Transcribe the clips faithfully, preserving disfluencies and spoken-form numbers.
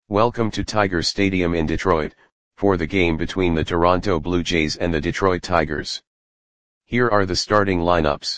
Welcome to Tiger Stadium in Detroit, for the game between the Toronto Blue Jays and the Detroit Tigers. Here are the starting lineups.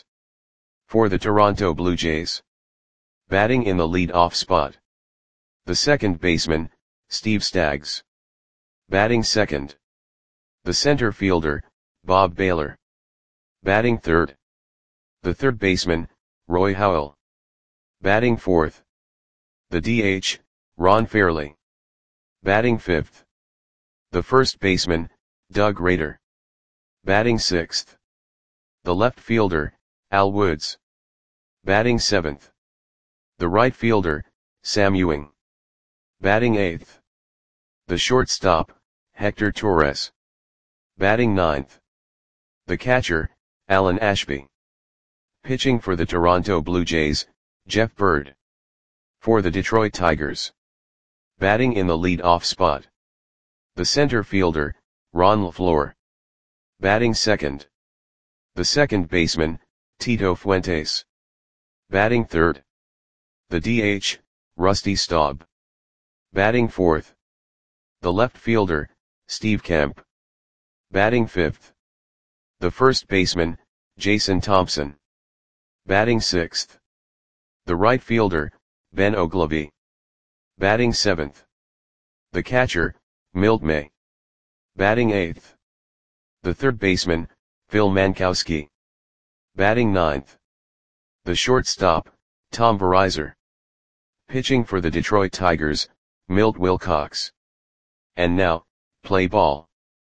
For the Toronto Blue Jays. Batting in the lead-off spot. The second baseman, Steve Staggs. Batting second. The center fielder, Bob Baylor. Batting third. The third baseman, Roy Howell. Batting fourth. The D H, Ron Fairly. Batting fifth. The first baseman, Doug Rader. Batting sixth. The left fielder, Al Woods. Batting seventh. The right fielder, Sam Ewing. Batting eighth. The shortstop, Hector Torres. Batting ninth. The catcher, Alan Ashby. Pitching for the Toronto Blue Jays, Jeff Bird. For the Detroit Tigers. Batting in the lead-off spot. The center fielder, Ron LeFlore. Batting second. The second baseman, Tito Fuentes. Batting third. The D H, Rusty Staub. Batting fourth. The left fielder, Steve Kemp. Batting fifth. The first baseman, Jason Thompson. Batting sixth. The right fielder, Ben Oglivie. Batting seventh. The catcher, Milt May. Batting eighth. The third baseman, Phil Mankowski. Batting ninth. The shortstop, Tom Verizor. Pitching for the Detroit Tigers, Milt Wilcox. And now, play ball.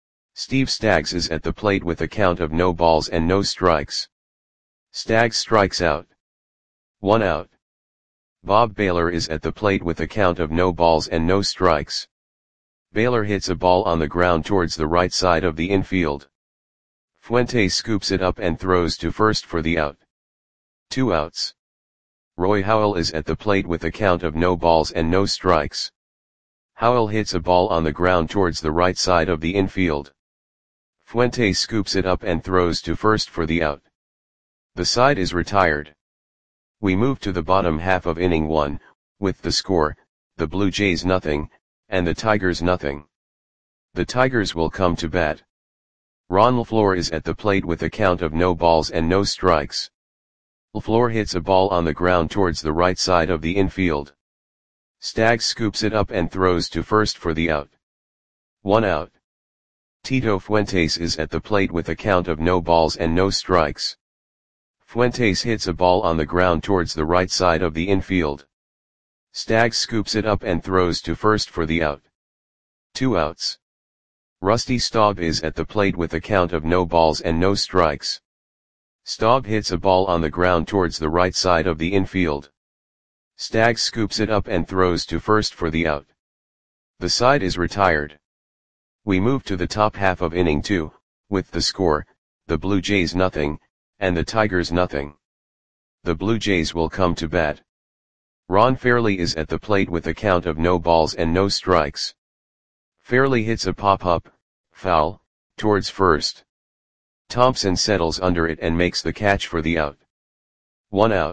Steve Staggs is at the plate with a count of no balls and no strikes. Staggs strikes out. One out. Bob Baylor is at the plate with a count of no balls and no strikes. Baylor hits a ball on the ground towards the right side of the infield. Fuentes scoops it up and throws to first for the out. Two outs. Roy Howell is at the plate with a count of no balls and no strikes. Howell hits a ball on the ground towards the right side of the infield. Fuentes scoops it up and throws to first for the out. The side is retired. We move to the bottom half of inning one, with the score, the Blue Jays nothing, and the Tigers nothing. The Tigers will come to bat. Ron LeFlore is at the plate with a count of no balls and no strikes. LeFlore hits a ball on the ground towards the right side of the infield. Staggs scoops it up and throws to first for the out. One out. Tito Fuentes is at the plate with a count of no balls and no strikes. Fuentes hits a ball on the ground towards the right side of the infield. Staggs scoops it up and throws to first for the out. Two outs. Rusty Staub is at the plate with a count of no balls and no strikes. Staub hits a ball on the ground towards the right side of the infield. Staggs scoops it up and throws to first for the out. The side is retired. We move to the top half of inning two, with the score, the Blue Jays nothing, and the Tigers nothing. The Blue Jays will come to bat. Ron Fairly is at the plate with a count of no balls and no strikes. Fairly hits a pop-up, foul, towards first. Thompson settles under it and makes the catch for the out. One out.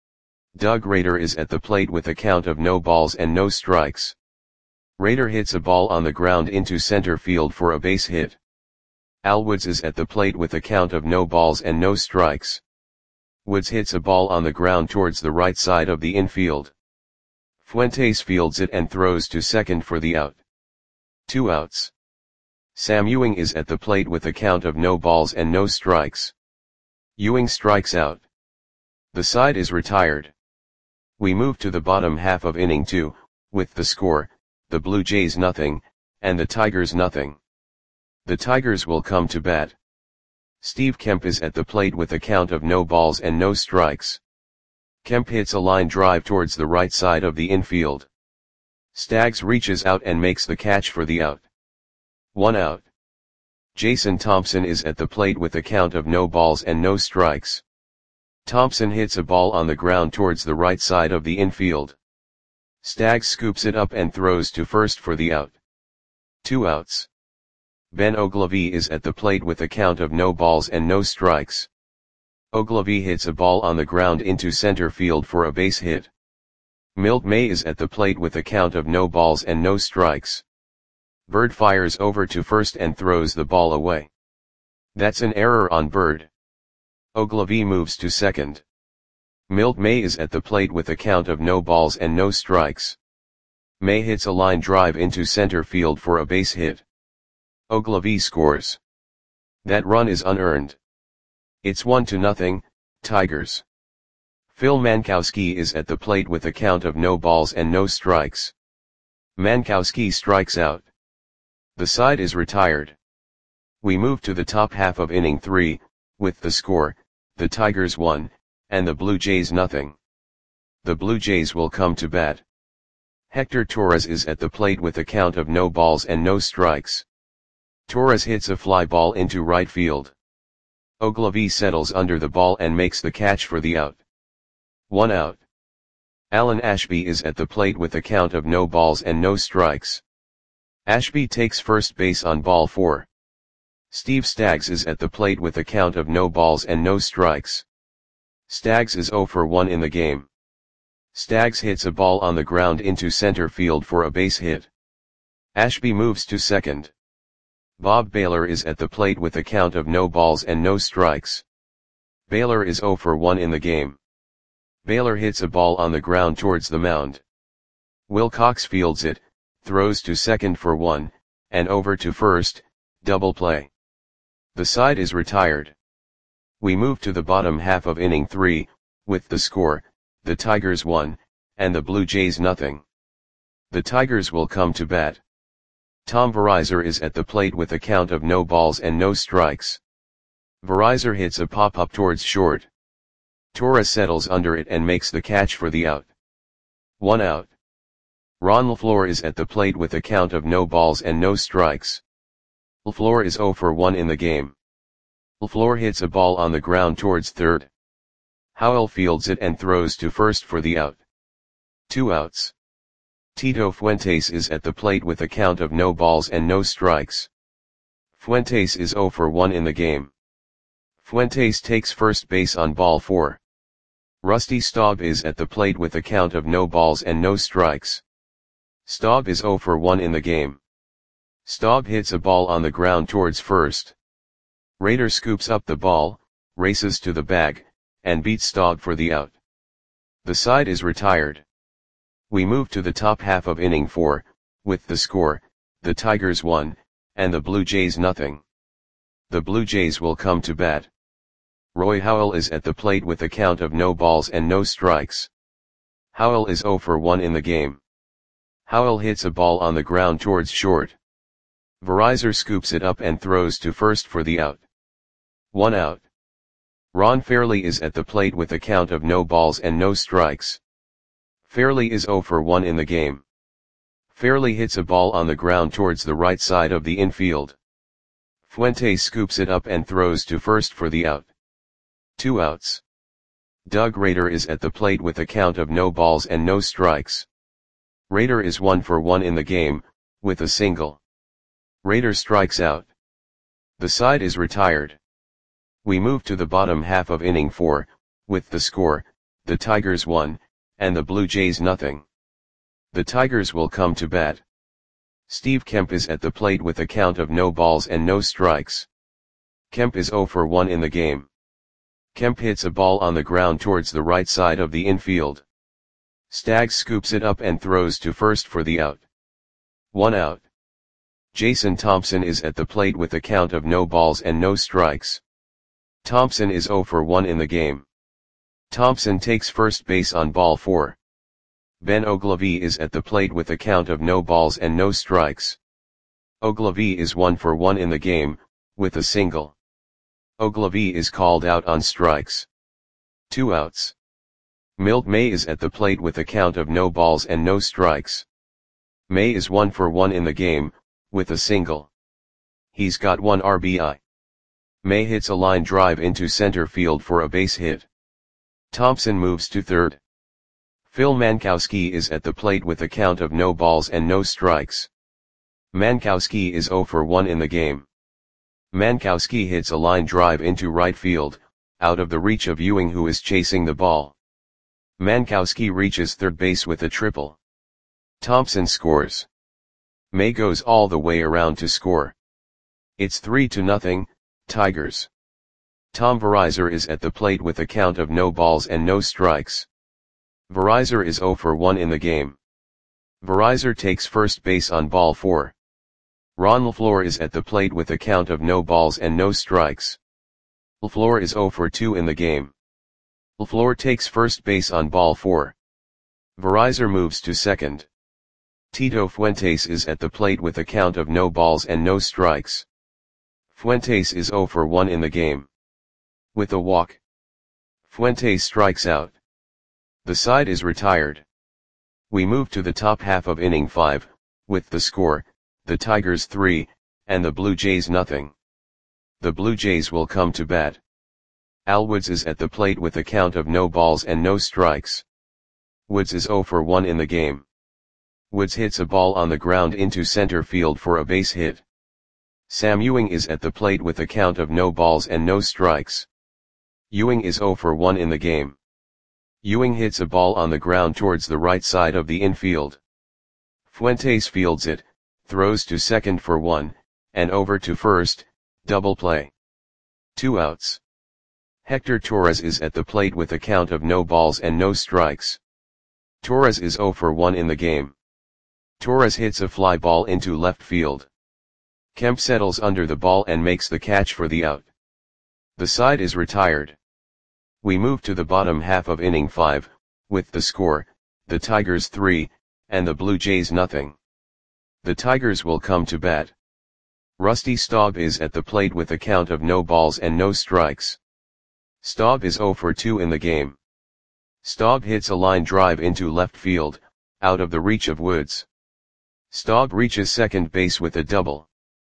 Doug Rader is at the plate with a count of no balls and no strikes. Rader hits a ball on the ground into center field for a base hit. Al Woods is at the plate with a count of no balls and no strikes. Woods hits a ball on the ground towards the right side of the infield. Fuentes fields it and throws to second for the out. Two outs. Sam Ewing is at the plate with a count of no balls and no strikes. Ewing strikes out. The side is retired. We move to the bottom half of inning two, with the score, the Blue Jays nothing, and the Tigers nothing. The Tigers will come to bat. Steve Kemp is at the plate with a count of no balls and no strikes. Kemp hits a line drive towards the right side of the infield. Staggs reaches out and makes the catch for the out. One out. Jason Thompson is at the plate with a count of no balls and no strikes. Thompson hits a ball on the ground towards the right side of the infield. Staggs scoops it up and throws to first for the out. Two outs. Ben Oglivie is at the plate with a count of no balls and no strikes. Oglivie hits a ball on the ground into center field for a base hit. Milt May is at the plate with a count of no balls and no strikes. Bird fires over to first and throws the ball away. That's an error on Bird. Ogilvy moves to second. Milt May is at the plate with a count of no balls and no strikes. May hits a line drive into center field for a base hit. Ogilvy scores. That run is unearned. It's one to nothing, Tigers. Phil Mankowski is at the plate with a count of no balls and no strikes. Mankowski strikes out. The side is retired. We move to the top half of inning three, with the score, the Tigers one, and the Blue Jays nothing. The Blue Jays will come to bat. Hector Torres is at the plate with a count of no balls and no strikes. Torres hits a fly ball into right field. Ogilvy settles under the ball and makes the catch for the out. One out. Alan Ashby is at the plate with a count of no balls and no strikes. Ashby takes first base on ball four. Steve Staggs is at the plate with a count of no balls and no strikes. Staggs is zero for one in the game. Staggs hits a ball on the ground into center field for a base hit. Ashby moves to second. Bob Baylor is at the plate with a count of no balls and no strikes. Baylor is zero for one in the game. Baylor hits a ball on the ground towards the mound. Wilcox fields it, throws to second for one, and over to first, double play. The side is retired. We move to the bottom half of inning three, with the score, the Tigers one, and the Blue Jays nothing. The Tigers will come to bat. Tom Verizor is at the plate with a count of no balls and no strikes. Verizor hits a pop-up towards short. Torres settles under it and makes the catch for the out. One out. Ron LaFleur is at the plate with a count of no balls and no strikes. LaFleur is zero for one in the game. LaFleur hits a ball on the ground towards third. Howell fields it and throws to first for the out. Two outs. Tito Fuentes is at the plate with a count of no balls and no strikes. Fuentes is zero for one in the game. Fuentes takes first base on ball four. Rusty Staub is at the plate with a count of no balls and no strikes. Staub is zero for one in the game. Staub hits a ball on the ground towards first. Rader scoops up the ball, races to the bag, and beats Staub for the out. The side is retired. We move to the top half of inning four, with the score, the Tigers one, and the Blue Jays nothing. The Blue Jays will come to bat. Roy Howell is at the plate with a count of no balls and no strikes. Howell is zero for one in the game. Howell hits a ball on the ground towards short. Verizor scoops it up and throws to first for the out. One out. Ron Fairley is at the plate with a count of no balls and no strikes. Fairley is zero for one in the game. Fairley hits a ball on the ground towards the right side of the infield. Fuentes scoops it up and throws to first for the out. Two outs. Doug Rader is at the plate with a count of no balls and no strikes. Rader is one for one in the game, with a single. Rader strikes out. The side is retired. We move to the bottom half of inning four, with the score, the Tigers one, and the Blue Jays nothing. The Tigers will come to bat. Steve Kemp is at the plate with a count of no balls and no strikes. Kemp is zero for one in the game. Kemp hits a ball on the ground towards the right side of the infield. Staggs scoops it up and throws to first for the out. One out. Jason Thompson is at the plate with a count of no balls and no strikes. Thompson is zero for one in the game. Thompson takes first base on ball four. Ben Ogilvy is at the plate with a count of no balls and no strikes. Ogilvy is one for one in the game, with a single. Ogilvy is called out on strikes. Two outs. Milt May is at the plate with a count of no balls and no strikes. May is one for one in the game, with a single. He's got one R B I. May hits a line drive into center field for a base hit. Thompson moves to third. Phil Mankowski is at the plate with a count of no balls and no strikes. Mankowski is zero for one in the game. Mankowski hits a line drive into right field, out of the reach of Ewing, who is chasing the ball. Mankowski reaches third base with a triple. Thompson scores. May goes all the way around to score. It's three to nothing, Tigers. Tom Verizor is at the plate with a count of no balls and no strikes. Verizor is zero for one in the game. Verizor takes first base on ball four. Ron LaFleur is at the plate with a count of no balls and no strikes. LaFleur is zero for two in the game. LaFleur takes first base on ball four. Verizor moves to second. Tito Fuentes is at the plate with a count of no balls and no strikes. Fuentes is zero for one in the game. With a walk, Fuentes strikes out. The side is retired. We move to the top half of inning five, with the score, the Tigers three, and the Blue Jays nothing. The Blue Jays will come to bat. Al Woods is at the plate with a count of no balls and no strikes. Woods is zero for one in the game. Woods hits a ball on the ground into center field for a base hit. Sam Ewing is at the plate with a count of no balls and no strikes. Ewing is zero for one in the game. Ewing hits a ball on the ground towards the right side of the infield. Fuentes fields it, throws to second for one, and over to first, double play. Two outs. Hector Torres is at the plate with a count of no balls and no strikes. Torres is zero for one in the game. Torres hits a fly ball into left field. Kemp settles under the ball and makes the catch for the out. The side is retired. We move to the bottom half of inning five, with the score, the Tigers three, and the Blue Jays nothing. The Tigers will come to bat. Rusty Staub is at the plate with a count of no balls and no strikes. Staub is zero for two in the game. Staub hits a line drive into left field, out of the reach of Woods. Staub reaches second base with a double.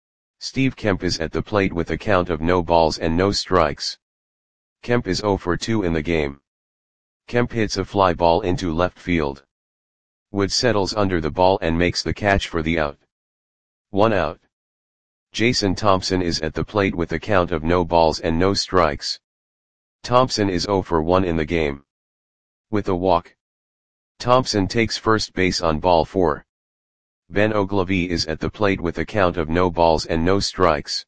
Steve Kemp is at the plate with a count of no balls and no strikes. Kemp is zero for two in the game. Kemp hits a fly ball into left field. Woods settles under the ball and makes the catch for the out. One out. Jason Thompson is at the plate with a count of no balls and no strikes. Thompson is zero for one in the game. With a walk, Thompson takes first base on ball four. Ben Ogilvie is at the plate with a count of no balls and no strikes.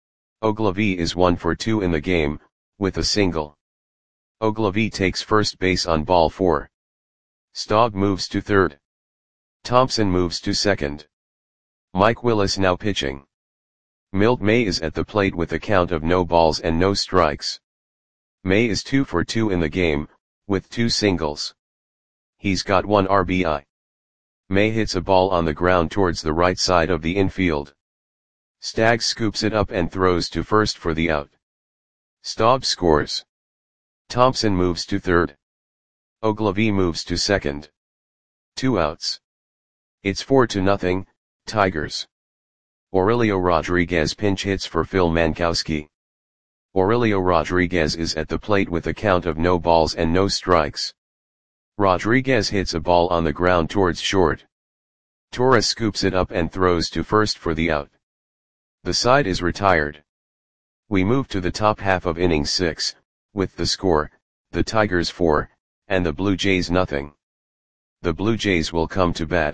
Ogilvie is one for two in the game, with a single. Ogilvie takes first base on ball four. Staub moves to third. Thompson moves to second. Mike Willis now pitching. Milt May is at the plate with a count of no balls and no strikes. May is two for two in the game, with two singles. He's got one R B I. May hits a ball on the ground towards the right side of the infield. Staggs scoops it up and throws to first for the out. Staub scores. Thompson moves to third. Ogilvie moves to second. Two outs. It's four to nothing, Tigers. Aurelio Rodriguez pinch hits for Phil Mankowski. Aurelio Rodriguez is at the plate with a count of no balls and no strikes. Rodriguez hits a ball on the ground towards short. Torres scoops it up and throws to first for the out. The side is retired. We move to the top half of inning six, with the score, the Tigers four, and the Blue Jays nothing. The Blue Jays will come to bat.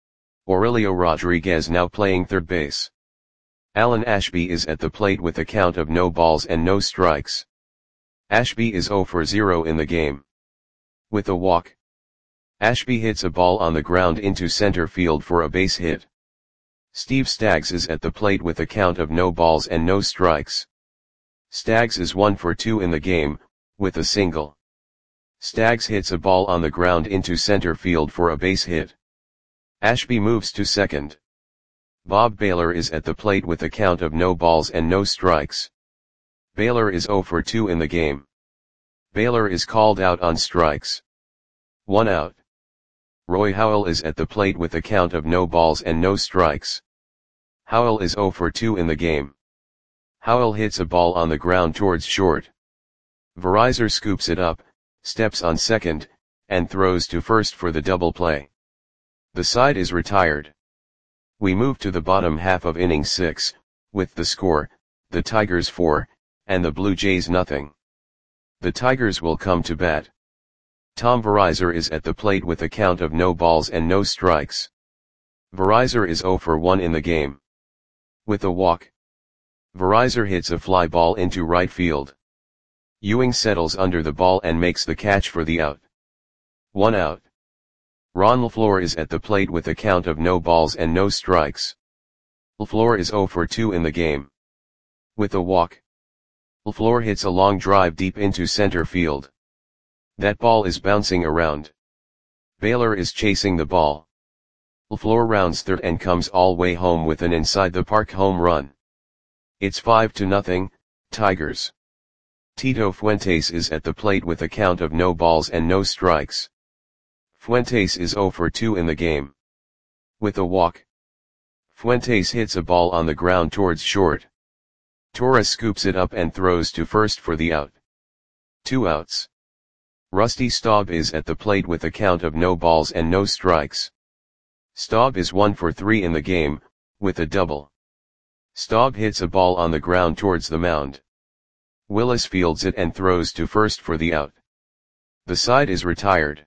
Aurelio Rodriguez now playing third base. Alan Ashby is at the plate with a count of no balls and no strikes. Ashby is zero for zero in the game. With a walk, Ashby hits a ball on the ground into center field for a base hit. Steve Staggs is at the plate with a count of no balls and no strikes. Staggs is one for two in the game, with a single. Staggs hits a ball on the ground into center field for a base hit. Ashby moves to second. Bob Baylor is at the plate with a count of no balls and no strikes. Baylor is zero for two in the game. Baylor is called out on strikes. One out. Roy Howell is at the plate with a count of no balls and no strikes. Howell is zero for two in the game. Howell hits a ball on the ground towards short. Verizor scoops it up, steps on second, and throws to first for the double play. The side is retired. We move to the bottom half of inning six, with the score, the Tigers four, and the Blue Jays nothing. The Tigers will come to bat. Tom Verizor is at the plate with a count of no balls and no strikes. Verizor is zero for one in the game. With a walk, Verizor hits a fly ball into right field. Ewing settles under the ball and makes the catch for the out. One out. Ron LeFlore is at the plate with a count of no balls and no strikes. LeFlore is zero for two in the game. With a walk, LeFlore hits a long drive deep into center field. That ball is bouncing around. Baylor is chasing the ball. LeFlore rounds third and comes all way home with an inside-the-park home run. It's five to nothing, Tigers. Tito Fuentes is at the plate with a count of no balls and no strikes. Fuentes is zero for two in the game. With a walk, Fuentes hits a ball on the ground towards short. Torres scoops it up and throws to first for the out. Two outs. Rusty Staub is at the plate with a count of no balls and no strikes. Staub is one for three in the game, with a double. Staub hits a ball on the ground towards the mound. Willis fields it and throws to first for the out. The side is retired.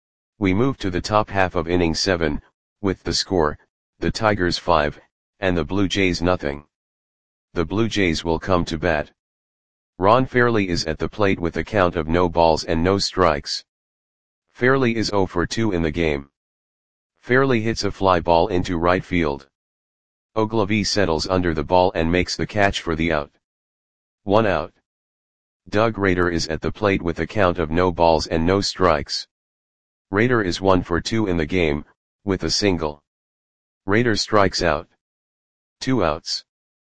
We move to the top half of inning seven, with the score, the Tigers five, and the Blue Jays nothing. The Blue Jays will come to bat. Ron Fairly is at the plate with a count of no balls and no strikes. Fairly is zero for two in the game. Fairly hits a fly ball into right field. Ogilvie settles under the ball and makes the catch for the out. One out. Doug Rader is at the plate with a count of no balls and no strikes. Rader is one for two in the game, with a single. Rader strikes out. Two outs.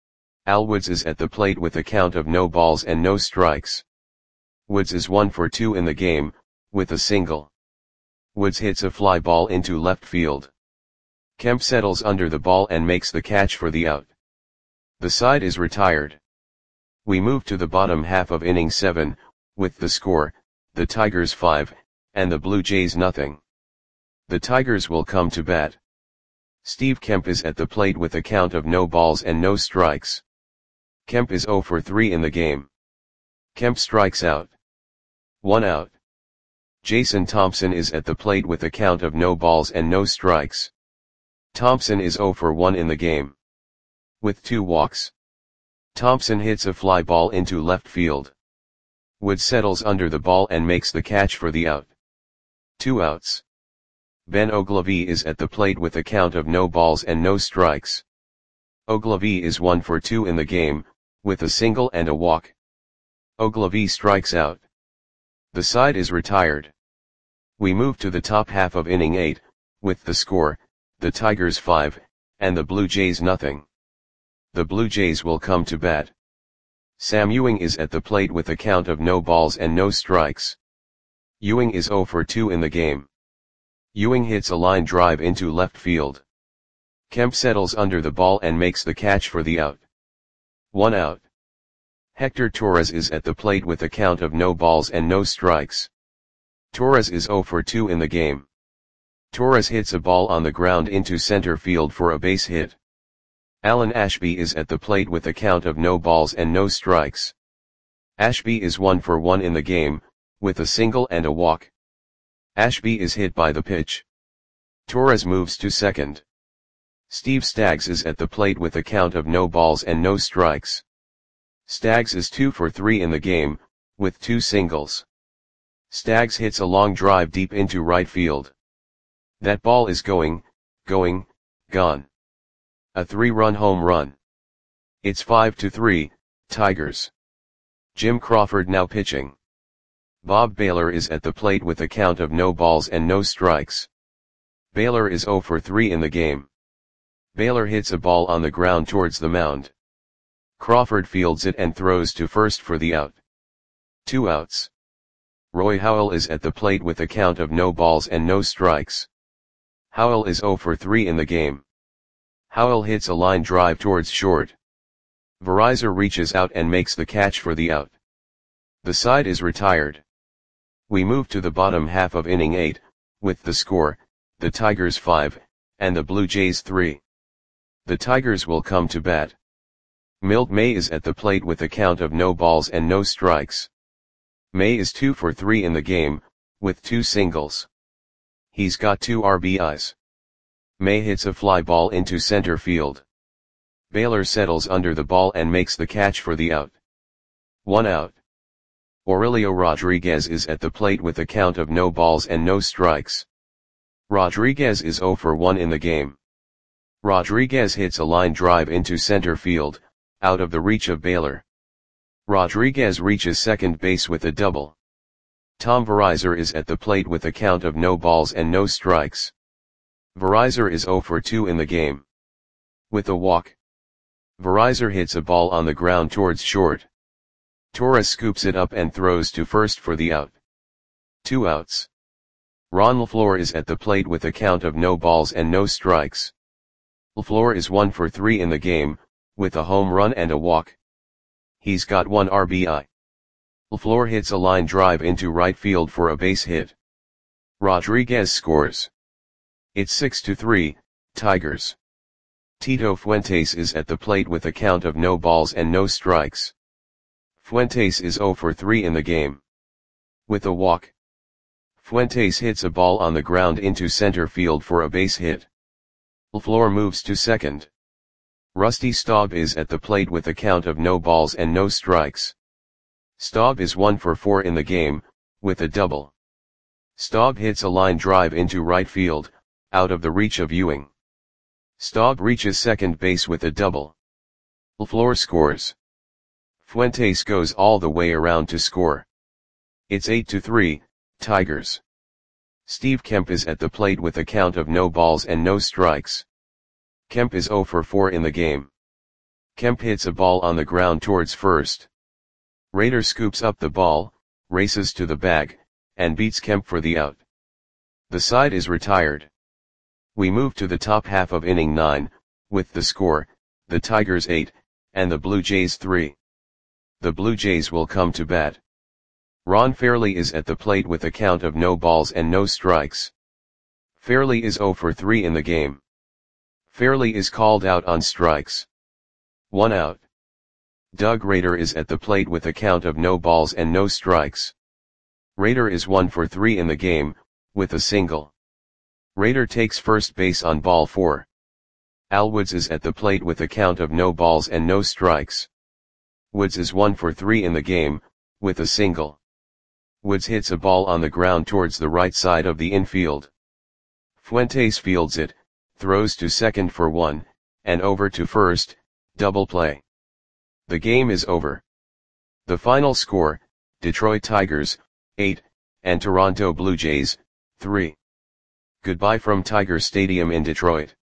Al Woods is at the plate with a count of no balls and no strikes. Woods is one for two in the game, with a single. Woods hits a fly ball into left field. Kemp settles under the ball and makes the catch for the out. The side is retired. We move to the bottom half of inning seven, with the score, the Tigers five, and the Blue Jays nothing. The Tigers will come to bat. Steve Kemp is at the plate with a count of no balls and no strikes. Kemp is zero for three in the game. Kemp strikes out. One out. Jason Thompson is at the plate with a count of no balls and no strikes. Thompson is zero for one in the game. With two walks, Thompson hits a fly ball into left field. Wood settles under the ball and makes the catch for the out. Two outs. Ben Ogilvie is at the plate with a count of no balls and no strikes. Ogilvie is one for two in the game, with a single and a walk. Ogilvie strikes out. The side is retired. We move to the top half of inning eight, with the score, the Tigers five, and the Blue Jays nothing. The Blue Jays will come to bat. Sam Ewing is at the plate with a count of no balls and no strikes. Ewing is zero for two in the game. Ewing hits a line drive into left field. Kemp settles under the ball and makes the catch for the out. One out. Hector Torres is at the plate with a count of no balls and no strikes. Torres is zero for two in the game. Torres hits a ball on the ground into center field for a base hit. Alan Ashby is at the plate with a count of no balls and no strikes. Ashby is one for one in the game, with a single and a walk. Ashby is hit by the pitch. Torres moves to second. Steve Staggs is at the plate with a count of no balls and no strikes. Staggs is two for three in the game, with two singles. Staggs hits a long drive deep into right field. That ball is going, going, gone. A three-run home run. It's five to three, Tigers. Jim Crawford now pitching. Bob Baylor is at the plate with a count of no balls and no strikes. Baylor is zero for three in the game. Baylor hits a ball on the ground towards the mound. Crawford fields it and throws to first for the out. Two outs. Roy Howell is at the plate with a count of no balls and no strikes. Howell is zero for three in the game. Howell hits a line drive towards short. Verizor reaches out and makes the catch for the out. The side is retired. We move to the bottom half of inning eight, with the score, the Tigers five, and the Blue Jays three. The Tigers will come to bat. Milt May is at the plate with a count of no balls and no strikes. May is two for three in the game, with two singles. He's got two R B Is. May hits a fly ball into center field. Baylor settles under the ball and makes the catch for the out. One out. Aurelio Rodriguez is at the plate with a count of no balls and no strikes. Rodriguez is zero for one in the game. Rodriguez hits a line drive into center field, out of the reach of Baylor. Rodriguez reaches second base with a double. Tom Verizar is at the plate with a count of no balls and no strikes. Verizar is zero for two in the game. With a walk. Verizar hits a ball on the ground towards short. Torres scoops it up and throws to first for the out. Two outs. Ron LaFleur is at the plate with a count of no balls and no strikes. LaFleur is one for three in the game, with a home run and a walk. He's got one R B I. LaFleur hits a line drive into right field for a base hit. Rodriguez scores. It's six to three, Tigers. Tito Fuentes is at the plate with a count of no balls and no strikes. Fuentes is zero for three in the game. With a walk. Fuentes hits a ball on the ground into center field for a base hit. LaFleur moves to second. Rusty Staub is at the plate with a count of no balls and no strikes. Staub is one for four in the game, with a double. Staub hits a line drive into right field, out of the reach of Ewing. Staub reaches second base with a double. LaFleur scores. Fuentes goes all the way around to score. It's eight to three, Tigers. Steve Kemp is at the plate with a count of no balls and no strikes. Kemp is zero for four in the game. Kemp hits a ball on the ground towards first. Rader scoops up the ball, races to the bag, and beats Kemp for the out. The side is retired. We move to the top half of inning nine, with the score, the Tigers eight, and the Blue Jays three. The Blue Jays will come to bat. Ron Fairly is at the plate with a count of no balls and no strikes. Fairly is zero for three in the game. Fairly is called out on strikes. One out. Doug Rader is at the plate with a count of no balls and no strikes. Rader is one for three in the game, with a single. Rader takes first base on ball four. Al Woods is at the plate with a count of no balls and no strikes. Woods is one for three in the game, with a single. Woods hits a ball on the ground towards the right side of the infield. Fuentes fields it, throws to second for one, and over to first, double play. The game is over. The final score, Detroit Tigers, eight, and Toronto Blue Jays, three. Goodbye from Tiger Stadium in Detroit.